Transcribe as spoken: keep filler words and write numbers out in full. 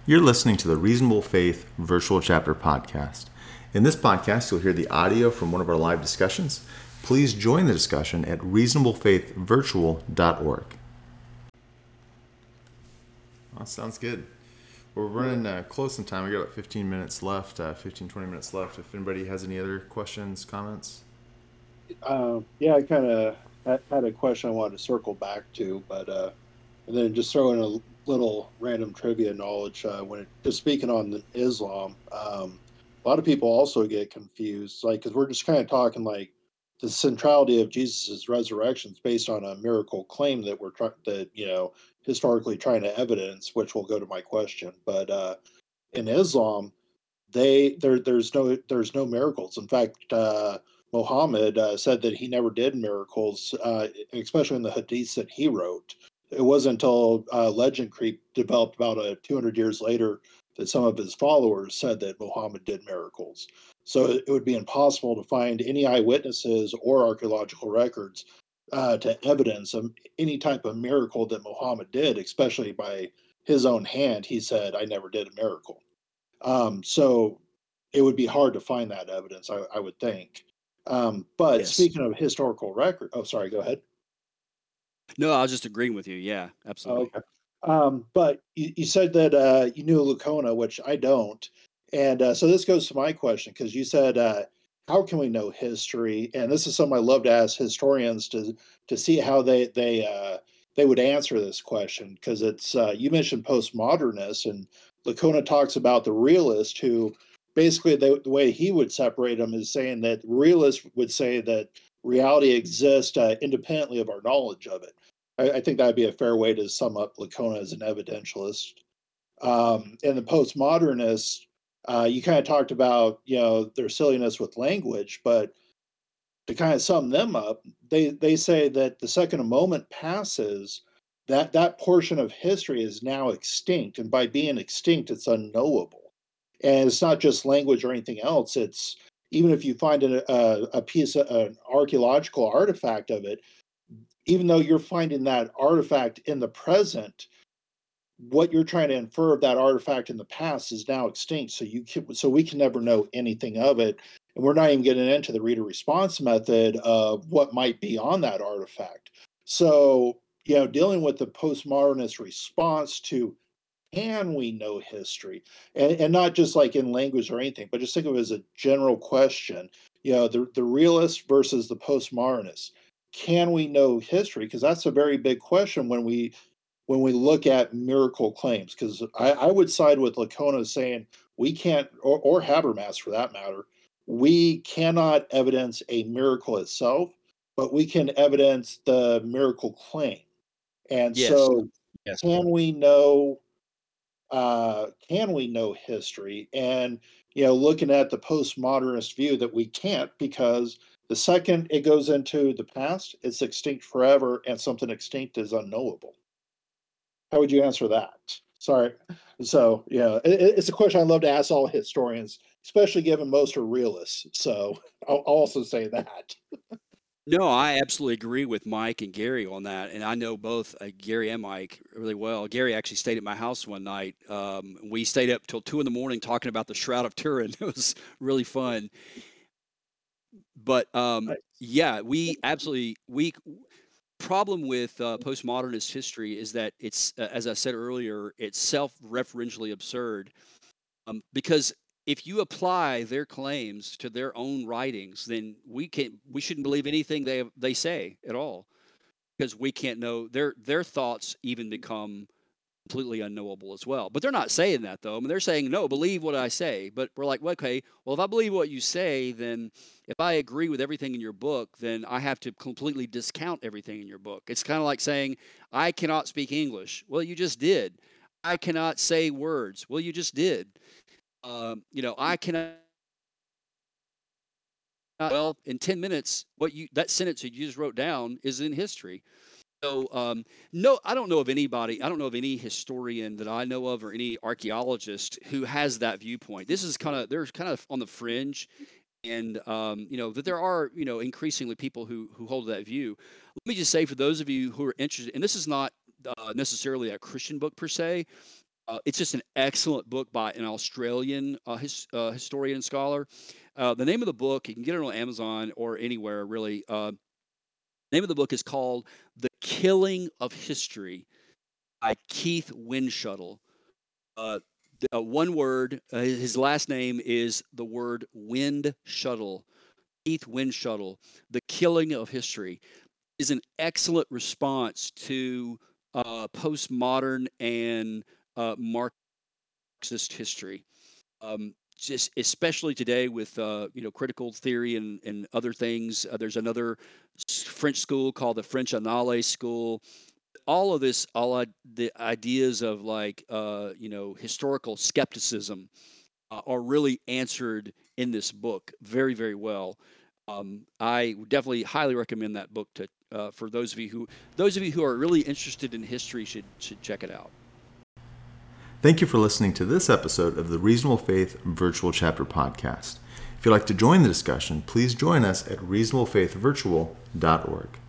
You're listening to the Reasonable Faith Virtual Chapter Podcast. In this podcast, you'll hear the audio from one of our live discussions. Please join the discussion at reasonable faith virtual dot org. That sounds good. We're running uh, close in time. We got about fifteen minutes left, uh, fifteen, twenty minutes left. If anybody has any other questions, comments? Uh, yeah, I kind of had a question I wanted to circle back to, but uh, and then just throw in a little random trivia knowledge uh, when it, just speaking on Islam. Um, a lot of people also get confused, like because we're just kind of talking like the centrality of Jesus's resurrection is based on a miracle claim that we're trying that you know historically trying to evidence, which will go to my question. But uh, in Islam, they there there's no there's no miracles. In fact, uh, Muhammad uh, said that he never did miracles, uh, especially in the hadiths that he wrote. It wasn't until uh, legend creep developed about uh, two hundred years later that some of his followers said that Muhammad did miracles. So it would be impossible to find any eyewitnesses or archaeological records uh, to evidence of any type of miracle that Muhammad did, especially by his own hand. He said, "I never did a miracle." Um, so it would be hard to find that evidence, I, I would think. Um, but Yes. speaking of historical record, oh, sorry, go ahead. No, I was just agreeing with you. Yeah, Oh, absolutely. okay. Um, but you, you said that uh, you knew Lucona, which I don't. And uh, so this goes to my question because you said, uh, how can we know history? And this is something I love to ask historians to to see how they they uh, they would answer this question because it's uh, you mentioned postmodernists and Lucona talks about the realist who basically the, the way he would separate them is saying that realists would say that reality exists uh, independently of our knowledge of it. I, I think that'd be a fair way to sum up Lacona as an evidentialist. Um, and the postmodernists, uh, you kind of talked about, you know, their silliness with language, but to kind of sum them up, they they say that the second a moment passes, that that portion of history is now extinct, and by being extinct, it's unknowable. And it's not just language or anything else. It's even if you find a, a, a piece of an archaeological artifact of it, even though you're finding that artifact in the present, what you're trying to infer of that artifact in the past is now extinct. So you can, so we can never know anything of it, and we're not even getting into the reader response method of what might be on that artifact. So you know, dealing with the postmodernist response to can we know history, and, and not just like in language or anything, but just think of it as a general question. You know, the the realist versus the postmodernist. Can we know history? Because that's a very big question when we when we look at miracle claims. Because I, I would side with Lacona saying we can't, or, or Habermas for that matter, we cannot evidence a miracle itself, but we can evidence the miracle claim. And Yes. so, Yes. can we know uh, can we know history? And you know, looking at the postmodernist view that we can't because the second it goes into the past, it's extinct forever, and something extinct is unknowable. How would you answer that? Sorry. So yeah, it, it's a question I love to ask all historians, especially given most are realists. So I'll, I'll also say that. No, I absolutely agree with Mike and Gary on that, and I know both uh, Gary and Mike really well. Gary actually stayed at my house one night. Um, we stayed up till two in the morning talking about the Shroud of Turin. It was really fun. But um, yeah, we absolutely we problem with uh, postmodernist history is that it's, uh, as I said earlier, it's self-referentially absurd. Um, because if you apply their claims to their own writings, then we can't we shouldn't believe anything they they say at all because we can't know their their thoughts even become completely unknowable as well. But they're not saying that though. I mean, they're saying no, believe what I say. But we're like, well, okay, well, if I believe what you say, then if I agree with everything in your book, then I have to completely discount everything in your book. It's kind of like saying I cannot speak English. Well, you just did. I cannot say words. Well, you just did. Um, you know, I cannot. Well, in ten minutes, what you that sentence that you just wrote down is in history. So, um, no, I don't know of anybody. I don't know of any historian that I know of or any archaeologist who has that viewpoint. This is kind of they're kind of on the fringe, and um, you know that there are you know increasingly people who who hold that view. Let me just say for those of you who are interested, and this is not uh, necessarily a Christian book per se. Uh, it's just an excellent book by an Australian uh, his, uh, historian and scholar. Uh, the name of the book, you can get it on Amazon or anywhere really. Uh, name of the book is called The Killing of History by Keith Windschuttle. Uh, uh, one word, uh, his last name is the word Windschuttle. Keith Windschuttle, The Killing of History, is an excellent response to uh, postmodern and uh, Marxist history. Um, just especially today with uh, you know critical theory and, and other things. Uh, there's another French school called the French Annales School. All of this, all I, the ideas of like uh, you know historical skepticism uh, are really answered in this book very very well. Um, I would definitely highly recommend that book to uh, for those of you who those of you who are really interested in history should should check it out. Thank you for listening to this episode of the Reasonable Faith Virtual Chapter Podcast. If you'd like to join the discussion, please join us at reasonable faith virtual dot org.